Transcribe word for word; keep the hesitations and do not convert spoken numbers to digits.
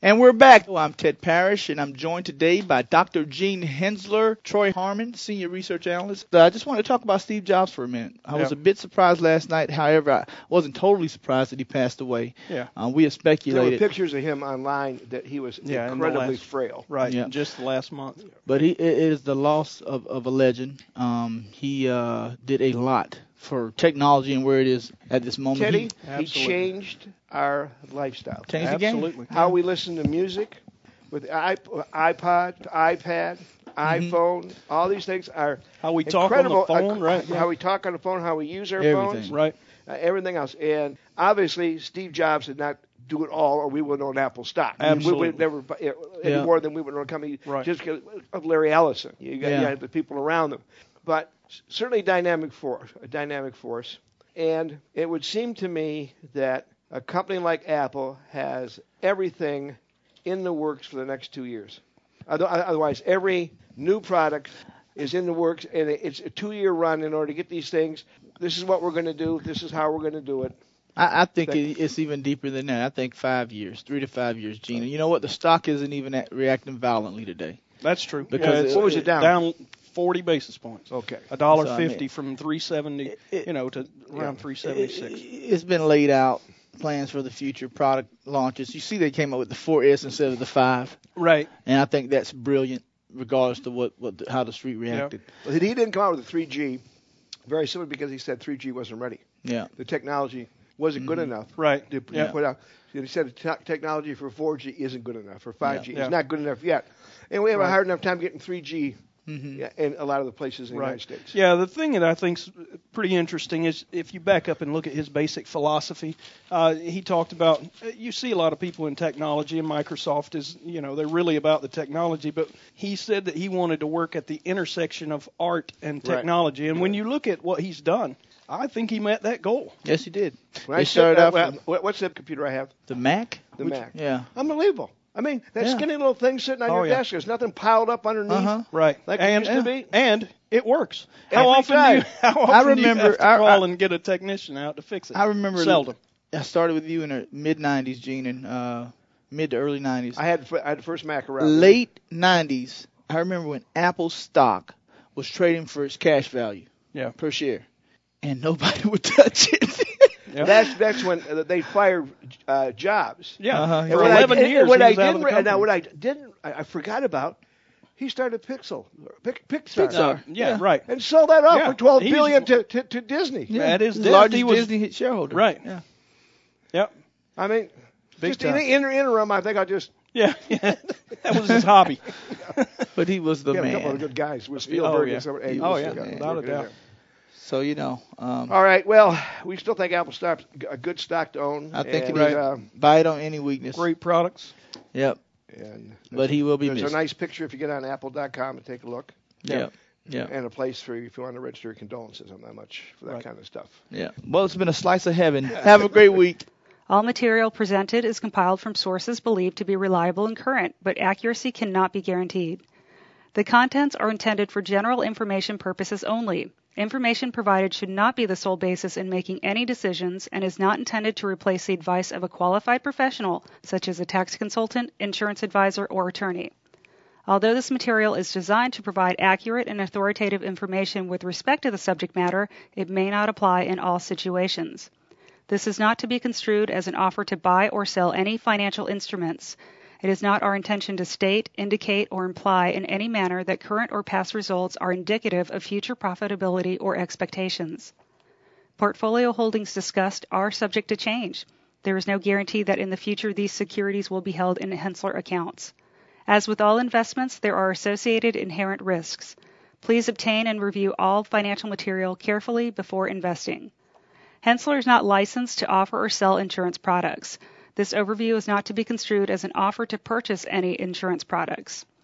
And we're back. Oh, I'm Ted Parrish, and I'm joined today by Doctor Gene Hensler, Troy Harmon, Senior Research Analyst. Uh, I just want to talk about Steve Jobs for a minute. I yeah. was a bit surprised last night. However, I wasn't totally surprised that he passed away. Yeah. Um, we have speculated. There were pictures of him online that he was yeah, incredibly last, frail. Right, yeah. just the last month. But he, it is the loss of, of a legend. Um, he uh, did a lot for technology and where it is at this moment. Teddy, he, he changed our lifestyle. Changed Absolutely. the game. How we listen to music with iPod, iPad, mm-hmm. iPhone, all these things are how we incredible. talk on the phone, uh, right? How yeah. we talk on the phone, how we use our everything. phones, right? Uh, everything else. And obviously, Steve Jobs did not do it all, or we wouldn't own Apple stock. Absolutely. We would never buy any yeah. more than we would own a company right. just because of Larry Ellison. You got, yeah. you had the people around them, but certainly dynamic force, a dynamic force. And it would seem to me that a company like Apple has everything in the works for the next two years. Otherwise, every new product is in the works, and it's a two-year run in order to get these things. This is what we're going to do. This is how we're going to do it. I, I think it, it's even deeper than that. I think five years, three to five years, Gene. And you know what? The stock isn't even at, reacting violently today. That's true. Because yeah, what was it down? Down forty basis points. Okay. A dollar so, fifty I mean, from three seventy, it, you know, to around yeah. three seventy six. It, it's been laid out. Plans for the future product launches. You see, they came up with the four S instead of the five. Right. And I think that's brilliant, regardless to what, what the, how the street reacted. Yeah. He didn't come out with a three G, very simply because he said three G wasn't ready. Yeah. The technology wasn't mm-hmm. good enough. Right. To, yeah. to put out. He said the te- technology for four G isn't good enough. For five G, yeah. it's yeah. not good enough yet. And we have right. a hard enough time getting three G mm-hmm. in a lot of the places in the right. United States. Yeah, the thing that I think's pretty interesting is if you back up and look at his basic philosophy, uh, he talked about, you see a lot of people in technology, and Microsoft is, you know, they're really about the technology, but he said that he wanted to work at the intersection of art and technology. Right. And when you look at what he's done, I think he met that goal. Yes, he did. When they I started said, off uh, with what's the computer I have? the Mac. The Which, Mac. Yeah. Unbelievable. I mean, that yeah. skinny little thing sitting on oh, your yeah. desk, there's nothing piled up underneath. Uh-huh. Right. Like and, it used to be. And it works. Every How often time. do you, how often I remember, do you have to I, call I, and get a technician out to fix it? I remember. Seldom. I started with you in the mid nineties, Gene, and uh, mid to early nineties. I had I had the first Mac around. Late nineties, I remember when Apple stock was trading for its cash value yeah. per share, and nobody would touch it. Yep. That's that's when uh, they fired uh, Jobs. Yeah, Uh-huh. for what eleven I, years. What he I was out of didn't the re- company. now what I didn't I, I forgot about. He started Pixel, Pic, Pixar, Pixar. Yeah, Yeah. right. and sold that off Yeah. for twelve He's- billion to, to, to Disney. Yeah, That is the death. largest He was- Disney shareholder. Right. Yeah. Yep. I mean, Big just in time. the inter- interim, I think I just Yeah. yeah. That was his hobby. But he was the got a man. couple of good guys with Oh, Spielberg yeah. and some. Hey, Oh, was- yeah. got- Without a working in doubt. there. So you know, um, All right. Well, we still think Apple stock a good stock to own. I think and, it is. uh, Buy it on any weakness. Great products. Yep. and But he will be there's missed. a nice picture if you get on apple dot com and take a look. Yep. Yeah. And a place for you if you want to register your condolences on that much for that Right. kind of stuff. Yeah. Well, it's been a slice of heaven. Have a great week. All material presented is compiled from sources believed to be reliable and current, but accuracy cannot be guaranteed. The contents are intended for general information purposes only. Information provided should not be the sole basis in making any decisions and is not intended to replace the advice of a qualified professional, such as a tax consultant, insurance advisor, or attorney. Although this material is designed to provide accurate and authoritative information with respect to the subject matter, it may not apply in all situations. This is not to be construed as an offer to buy or sell any financial instruments. It is not our intention to state, indicate, or imply in any manner that current or past results are indicative of future profitability or expectations. Portfolio holdings discussed are subject to change. There is no guarantee that in the future these securities will be held in Hensler accounts. As with all investments, there are associated inherent risks. Please obtain and review all financial material carefully before investing. Hensler is not licensed to offer or sell insurance products. This overview is not to be construed as an offer to purchase any insurance products.